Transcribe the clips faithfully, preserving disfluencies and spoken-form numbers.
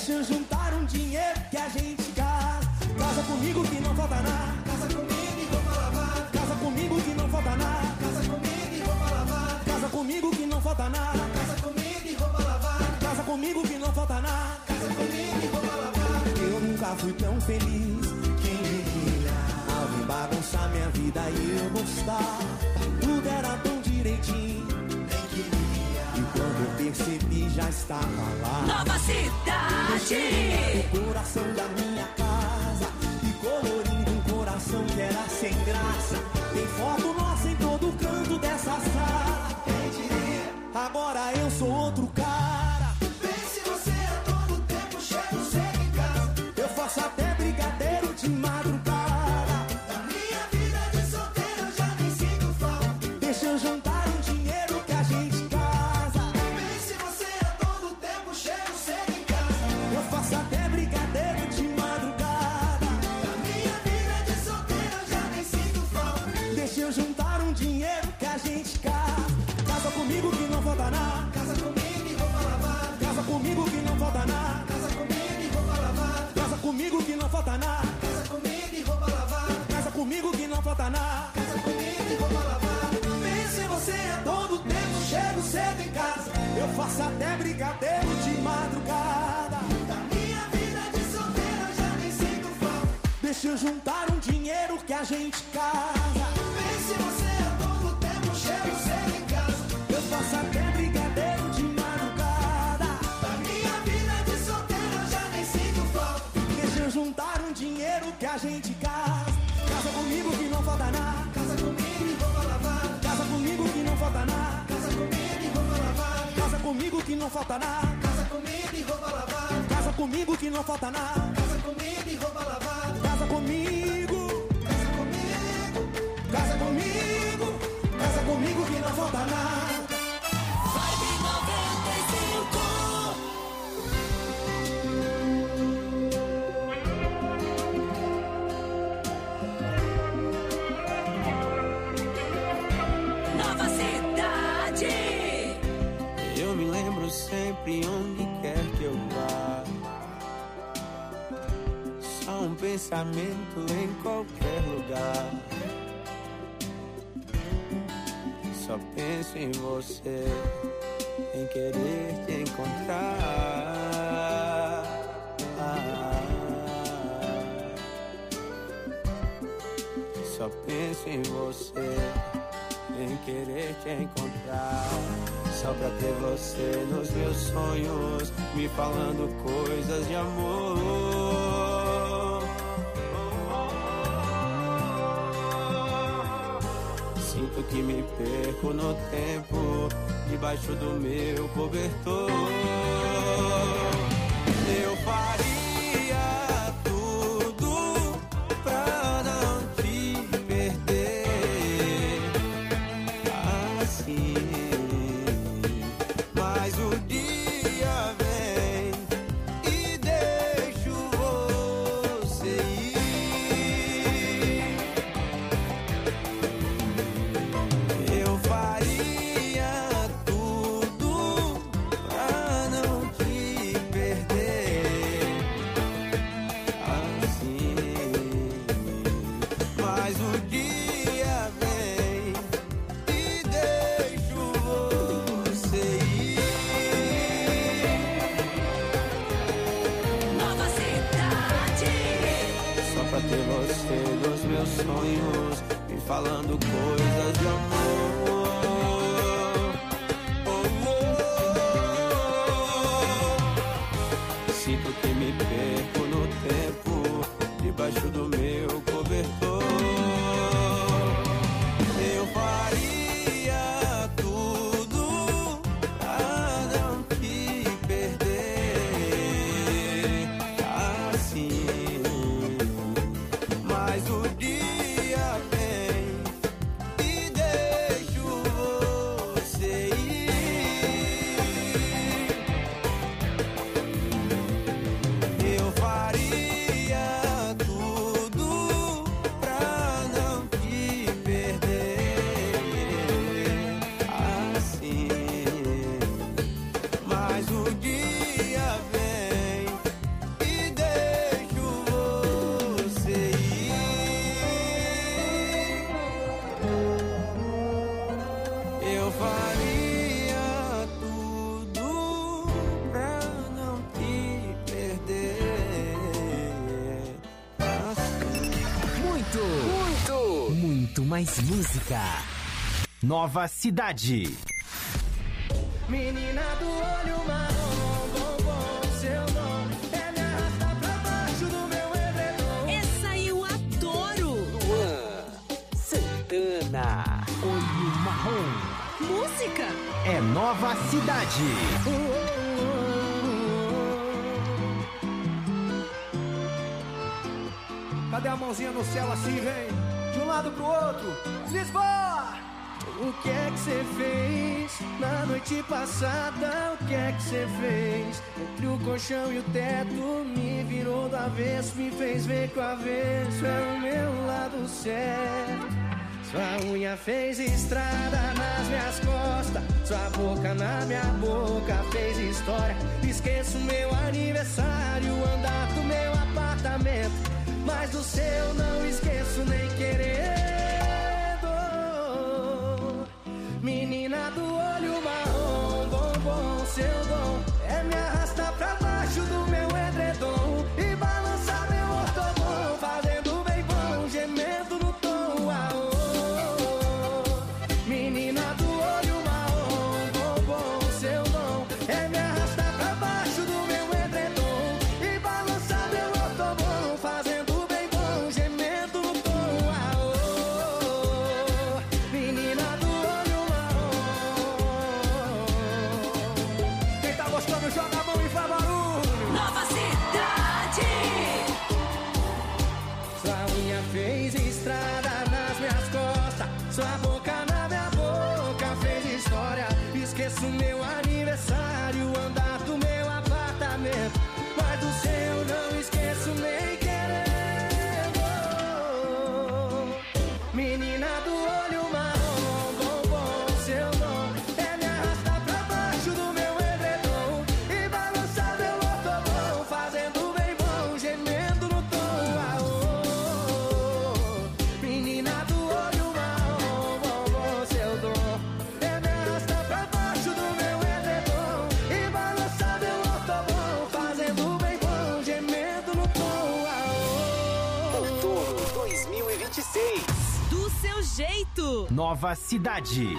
Deixa eu juntar um dinheiro que a gente casa. Casa comigo que não falta nada. Casa comigo e roupa lavada. Casa comigo que não falta nada. Casa comigo e roupa lavada. Casa comigo que não falta nada. Casa comigo e roupa lavada. Casa comigo que não falta nada. Casa comigo e roupa lavada. Eu nunca fui tão feliz. Quem diria? Alguém bagunçar minha vida e eu gostar. Tudo era tão direitinho. Nem queria. E quando eu percebi já estava lá. Nova Cidade. O coração da minha casa e colorindo um coração que era sem graça. Tem foto nossa em todo canto dessa sala. Quem diria? Agora eu sou outro cara. Pense você a todo tempo chego cedo em casa. Eu faço até brigadeiro de madrugada. Da minha vida de solteiro eu já nem sinto falta. Deixa eu juntar um dinheiro que a gente casa. Pense você a todo tempo chego cedo em casa. Eu faço até brigadeiro de madrugada. Da minha vida de solteiro eu já nem sinto falta. Deixa eu juntar um dinheiro que a gente casa. Casa comigo que não falta nada. Casa comigo e roupa lavada. Casa comigo que não falta nada. Casa comigo e roupa lavada. Casa comigo que não falta nada. Casa comigo e roupa lavada. Casa comigo que não falta nada. Casa comigo e roupa lavada. Pense você a todo tempo chego cedo em casa. Eu faço até brigadeiro de madrugada. Da minha vida de solteiro eu já nem sinto falta. Deixa eu juntar um dinheiro que a gente casa. Pense você a todo tempo chego cedo em casa. Eu faço até brigadeiro de madrugada. Da minha vida de solteiro eu já nem sinto falta. Deixa eu juntar um dinheiro que a gente casa. Casa comigo que não falta nada. Casa comigo e roupa lavada. Casa comigo que não falta nada. Casa comigo e roupa lavada. Casa comigo que não falta nada. Casa comigo e roupa lavada. Casa comigo que não falta nada. Casa comigo e roupa lavada. Casa comigo. Casa comigo. Casa comigo. Casa comigo que não falta nada. Vibe noventa e cinco. Nova Cidade. Eu me lembro sempre onde quer que eu vá. Só um pensamento em qualquer lugar. Só penso em você, em querer te encontrar. Ah, só penso em você, em querer te encontrar. Só pra ter você nos meus sonhos, me falando coisas de amor. Sinto que me perco no tempo, debaixo do meu cobertor. Eu faria tudo pra não te perder assim. Mas o dia vem e deixo você ir. Eu faria tudo pra não te perder assim. Mas o dia vem e deixo você ir. Nova Cidade. Só pra ter você nos meus sonhos, me falando coisas de amor. Oh, oh. Sinto que me perco no tempo, debaixo do meu cobertor. Eu faria tudo pra não te perder assim. Mas o dia vem e deixo você ir. Eu faria tudo pra não te perder assim. Mas o dia vem mais música. Nova Cidade. Menina do olho marrom, bombom, seu nome é me arrastar pra baixo do meu edredom. Essa eu adoro. Luan Santana. Olho marrom. Música É Nova Cidade. Cadê a mãozinha no céu assim, vem? De um lado pro outro, Lisboa! O que é que você fez na noite passada? O que é que você fez? Entre o colchão e o teto, me virou do avesso, me fez ver que o avesso é o meu lado certo. Sua unha fez estrada nas minhas costas, sua boca na minha boca fez história. Esqueço meu aniversário, andar do meu apartamento, mas do seu não esqueço nem querendo. Menina do olho marrom, bombom, seu dom é me arrastar pra baixo do meu edredom e balançar meu ortobom, fazendo bem bom, gemendo no tom. Aô. Menina do olho marrom, bombom, seu dom é me arrastar pra baixo do meu edredom e balançar meu ortobom, fazendo bem bom, gemendo no tom. Aô. Menina do olho marrom. Quem tá gostando, joga a mão e faz barulho. Nova Cidade. Sua unha fez estrada nas minhas costas, sua boca na minha boca fez história. Esqueço meu aniversário, andar do meu apartamento, mas do seu não esqueço nem querendo. Menina do olho marrom, bombom, seu nome é me arrastar pra baixo do meu edredom e balançar meu ortobom, fazendo bem bom, gemendo no tom. Aô. Menina do olho marrom, bombom, seu dom é me arrastar pra baixo do meu edredom e balançar meu ortobom, fazendo bem bom, gemendo no tom. Aô. Outono dois mil e vinte e seis. Do seu jeito. Nova Cidade.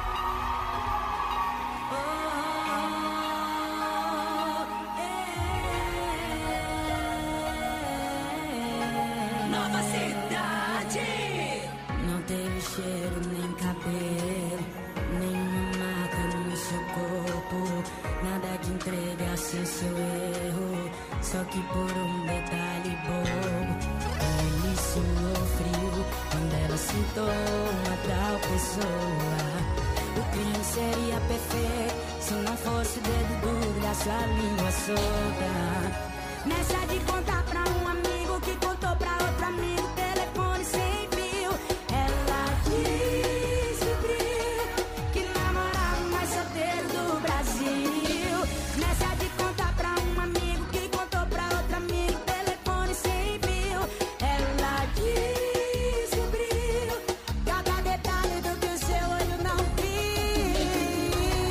Nova Cidade. Não teve cheiro nem cabelo, nenhuma marca no seu corpo, nada que entregasse seu erro, só que por um detalhe bobo. Ele suou frio quando ela citou uma tal pessoa. O crime seria perfeito se não fosse o dedo duro da sua língua solta. Nessa de contar pra um amigo que contou pra outro amigo, telefone sem fio, ela descobriu que namorava o mais solteiro do Brasil. Nessa de contar pra um amigo que contou pra outro amigo, telefone sem fio, ela descobriu cada detalhe do que o seu olho não viu.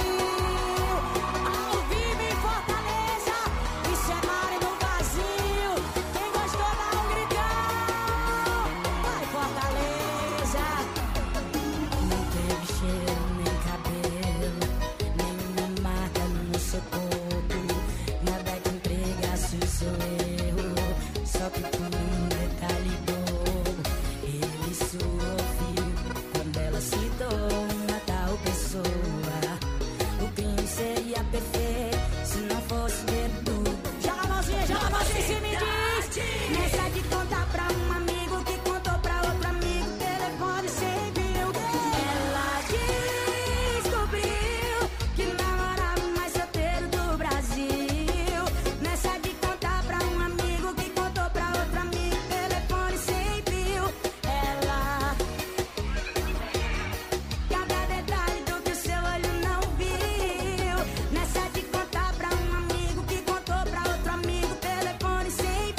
Ao vivo em Fortaleza, isso é mar no vazio. Quem gostou dá um gritão. Vai Fortaleza. Não teve cheiro nem cabelo, nenhuma marca no seu corpo, nada que entregasse o seu erro, só que por um detalhe bobo. Ele suou frio quando ela citou uma tal pessoa. O crime seria perfeito se não fosse dedo duro. Joga a mãozinha, joga a mãozinha e se me diz. Nessa de contar pra um amigo que contou pra outro amigo, telefone sem fio, ela descobriu que namorava o mais solteiro do Brasil. Nessa de contar pra um amigo que contou pra outro amigo, telefone sem fio, ela cada detalhe do que o seu olho não viu. Nessa de contar pra um amigo que contou pra outro amigo, telefone sem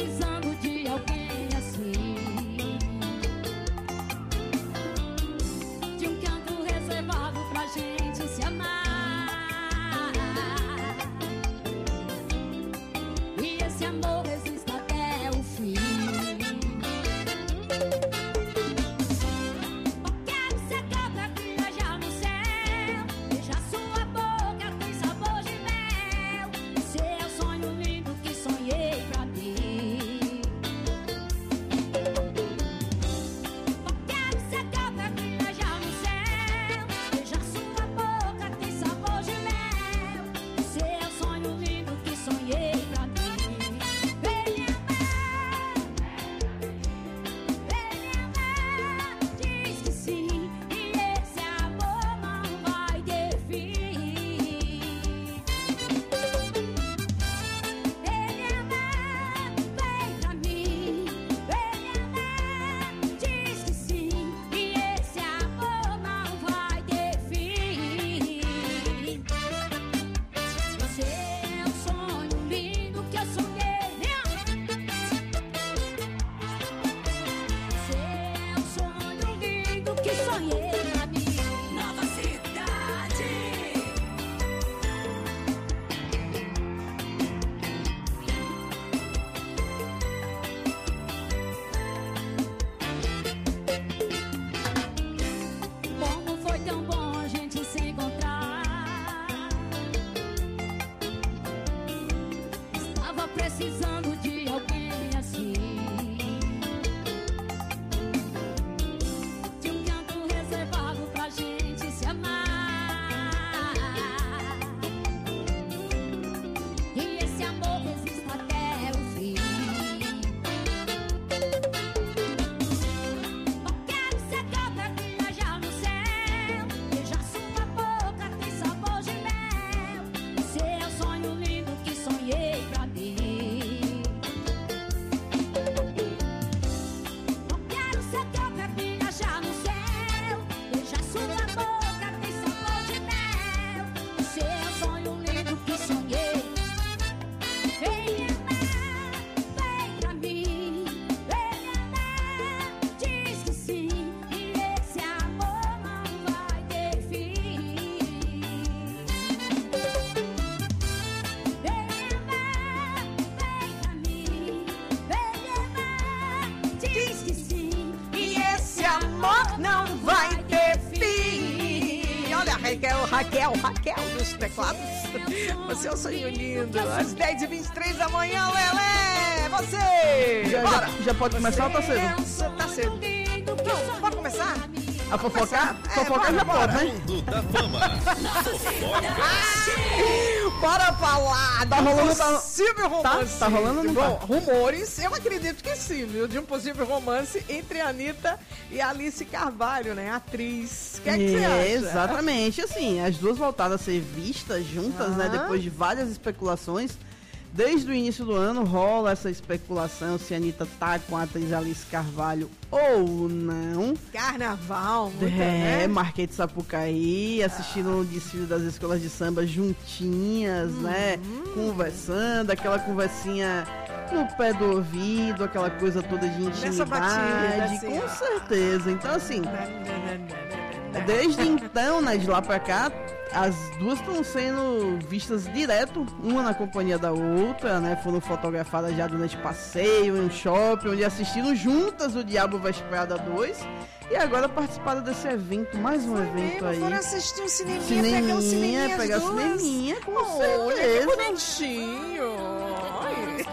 precisando de alguém assim, de um canto reservado pra gente se amar. E esse amor resiste até o fim. Quero ser cabra que viajar no céu, beijar sua boca tem sabor de mel. Esse é o sonho lindo que sonhei pra mim. Quero ser cabra que viajar no céu, beijar sua boca tem sabor de mel. Esse é o sonho lindo que sonhei pra mim. Vem me amar, vem me amar, diz que sim, e esse amor não vai ter fim. Vem me amar, vem pra mim, vem me amar, diz que sim, e esse amor não vai ter fim. Você é um sonho lindo que eu sonhei. Você é um sonho lindo que sonhei pra mim. Nova Cidade. Como foi tão bom a gente se encontrar. Estava precisando de alguém assim, de um canto reservado pra gente se amar. E esse amor resiste até o fim. Quero ser cabra que viajar no céu, beijar sua boca tem sabor de mel. Esse é o sonho lindo que sonhei pra mim. Quero ser cabra que viajar no céu, beijar sua boca tem sabor de mel. Esse é o sonho lindo que sonhei. Vem me amar, vem pra mim, vem me amar, diz que sim, e esse amor não vai ter fim. Vem me amar, vem pra mim, vem me amar, diz que sim, E esse amor não vai ter fim. Olha, Raquel, Raquel, Raquel dos teclados. Você é um sonho lindo. Às dez e vinte e três da manhã, Lelé. Você. Já, Bora. já, já pode começar ou tá cedo? Pensa, tá cedo. Não, pode começar? A fofocar? É, Fofocar bora, já bora. pode, né? Mundo da Fama. Bora falar Tá de um rolando- tá- possível romance. tá rolando ou não Bom, tá? rumores, eu acredito que sim, viu? De um possível romance entre a Anitta e a Alice Carvalho, né? Atriz. O que é que você acha? Exatamente, assim, as duas voltaram a ser vistas juntas, né? Ah. Depois de várias especulações. Desde o início do ano rola essa especulação se a Anitta tá com a atriz Alice Carvalho ou não. Carnaval, muita, É, né? Marquês de Sapucaí, assistindo o desfile das escolas de samba juntinhas, né? Conversando, aquela conversinha no pé do ouvido, aquela coisa toda de Nessa batida, intimidade, assim, com ó. certeza. Então, assim, desde então, né, de lá pra cá, as duas estão sendo vistas direto, uma na companhia da outra, né? Foram fotografadas já durante passeio em um shopping, onde assistiram juntas o Diabo Veste Prada dois. E agora participaram desse evento, mais um evento aí. Foram assistir um cineminha, pegar um Cineminha, cineminha, pegar as duas. cineminha, com Olha, que certeza. bonitinho. Ai.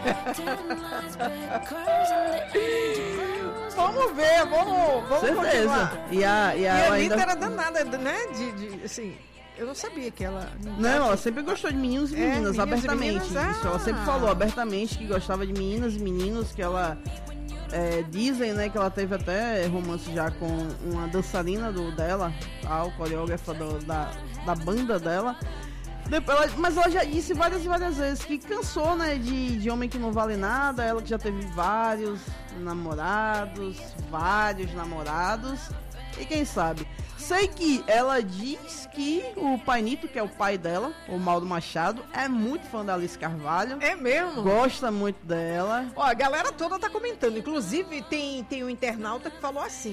Vamos ver, vamos, vamos Certeza. continuar. E a, e E a, a ela Anitta ainda... era danada, né? De, de, assim, eu não sabia que ela... Não, ela sempre gostou de meninos e É, meninas, meninos e abertamente. meninas, Isso, ela ah. sempre falou abertamente que gostava de meninas e meninos, que ela... é, dizem, né, que ela teve até romance já com uma dançarina do, dela, tal, coreógrafa do, da, da banda dela. Depois ela- mas ela já disse várias e várias vezes que cansou, né, de, de homem que não vale nada. Ela que já teve vários namorados, vários namorados. E quem sabe, Sei que ela diz que o Pai Nito, que é o pai dela, o Mauro Machado, é muito fã da Alice Carvalho. É mesmo? Gosta muito dela. Ó, a galera toda tá comentando. Inclusive, tem, tem um internauta que falou assim: